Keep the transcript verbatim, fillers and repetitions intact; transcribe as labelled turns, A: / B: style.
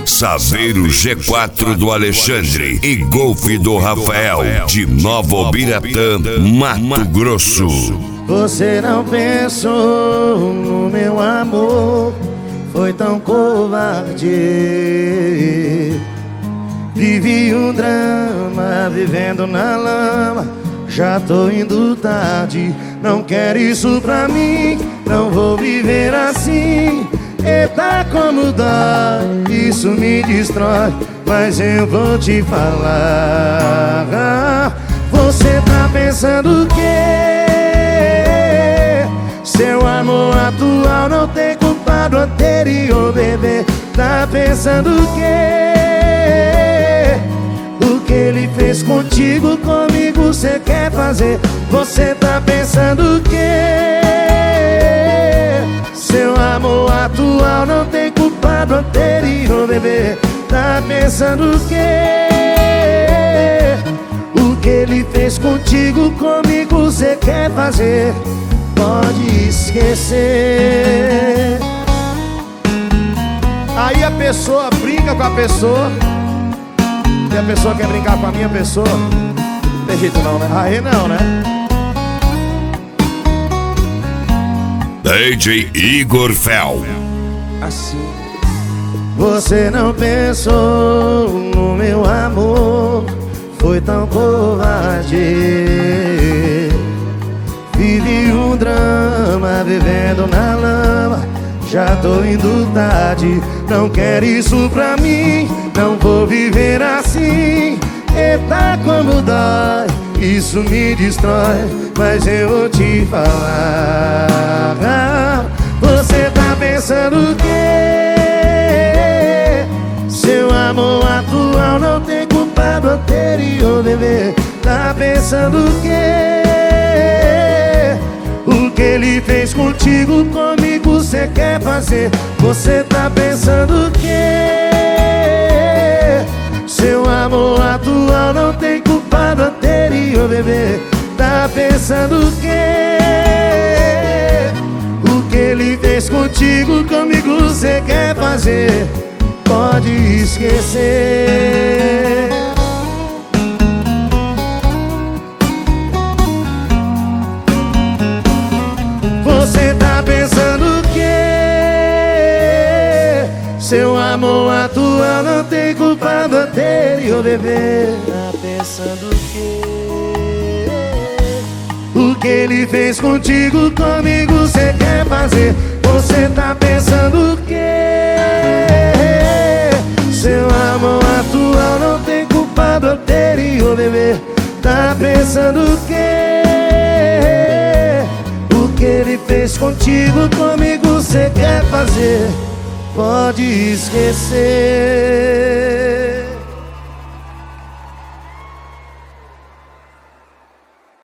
A: Saveiro G quatro do Alexandre e Golf do Rafael, de Nova Biratã, Mato Grosso.
B: Você não pensou no meu amor, foi tão covarde. Vivi um drama, vivendo na lama. Já tô indo tarde, não quero isso pra mim. Não vou viver assim. Eita, como dói, isso me destrói. Mas eu vou te falar. Você tá pensando o quê? Seu amor atual não tem culpa do anterior, bebê. Tá pensando o quê? O que ele fez contigo, comigo cê quer fazer. Você tá pensando o quê? Seu amor atual não tem culpa do anterior, bebê. Tá pensando o quê? O que ele fez contigo, comigo cê quer fazer. Pode esquecer.
C: Aí a pessoa brinca com a pessoa e a pessoa quer brincar com a minha pessoa. Não tem jeito não, né? Aí não, né?
A: D J Igor Fel.
B: Assim. Você não pensou no meu amor, foi tão covarde. Vivi um drama, vivendo na lama. Já tô indo tarde, não quero isso pra mim. Não vou viver assim. Eita, como dói, isso me destrói. Mas eu vou te falar. Você tá pensando o quê? Seu amor atual não tem culpa do anterior, bebê. Tá pensando o quê? O que ele fez contigo, comigo cê quer fazer. Você tá pensando o quê? Seu amor atual não tem culpa do anterior, bebê. Tá pensando o quê? O que ele fez contigo, comigo cê quer fazer. Pode esquecer. Você tá pensando o quê? Seu amor atual não tem culpa do anterior, bebê. Tá pensando o quê? O que ele fez contigo, comigo cê quer fazer. Você tá pensando o quê? Seu amor atual não tem culpa do anterior, bebê. Tá pensando o quê? O que ele fez contigo, comigo cê quer fazer. Pode esquecer.